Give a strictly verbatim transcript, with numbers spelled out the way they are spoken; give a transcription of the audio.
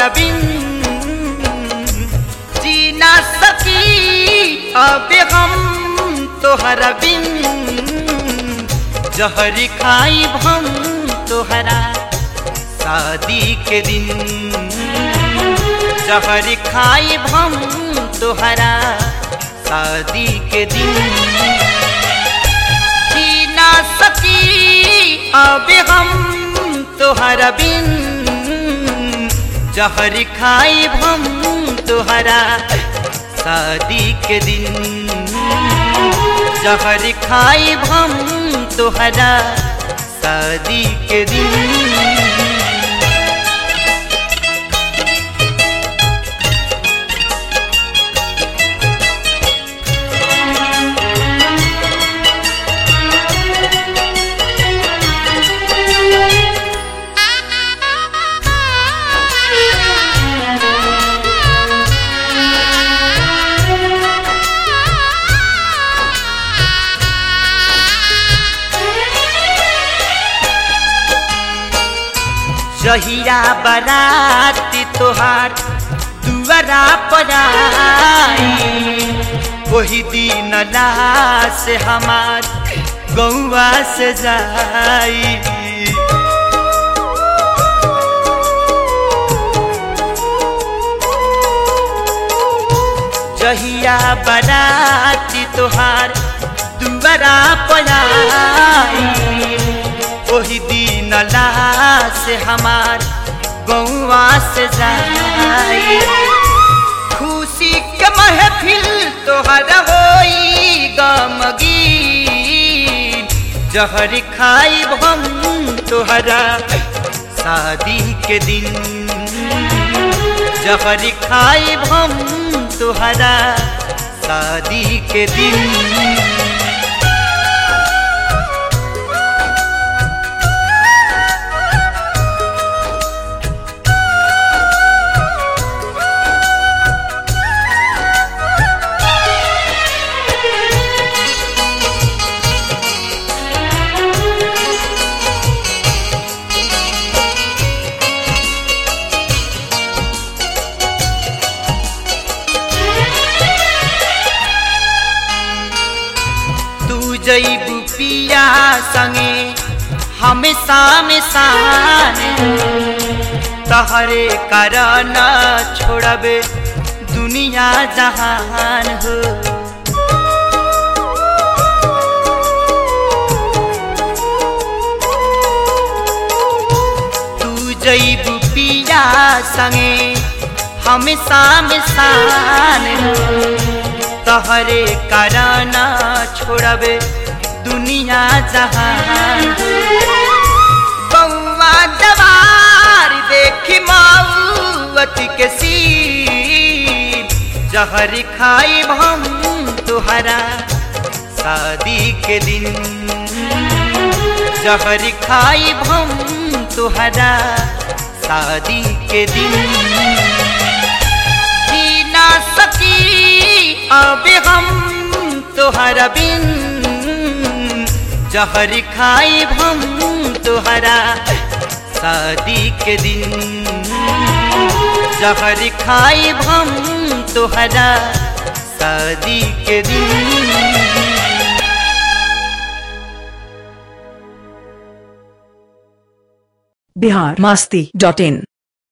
तोहरा बिन जी ना सकी अब हम तोहरा बिन जहर खाई हम तोहरा शादी के दिन जहर खाई हम तोहरा शादी के दिन जी ना सकी अब हम तोहरा बिन जहर खाई हम तोहरा शादी के दिन जहर खाई हम तोहरा शादी के दिन जहिया बराती तोहार दुआरा पर आई वही दिन लाश हमार गौवा से जाई जहिया बराती तोहार दुआरा पर आई वही दिन लाश हमार गौवा से जाई खुशी के महफिल तोहरा होई गमगीन जहर खाई हम तोहरा शादी के दिन जहर खाई हम तोहरा शादी के दिन जईबू पिया संगे हमेशा में सान तहरे कारण छोड़बे दुनिया जहान हो तू जईबू पिया संगे हमेशा में सान तहरे कारण छोड़बे दुनिया जहान बउआ जवार देखी मौत के सीन जहर खाई हम तोहरा शादी के दिन जहर खाई हम तोहरा शादी के दिन जी ना सकी अब हम तोहरा बिन जहर खाई हम तोहरा शादी के दिन जहर खाई हम तोहरा शादी के दिन बिहार मस्ती डॉट इन।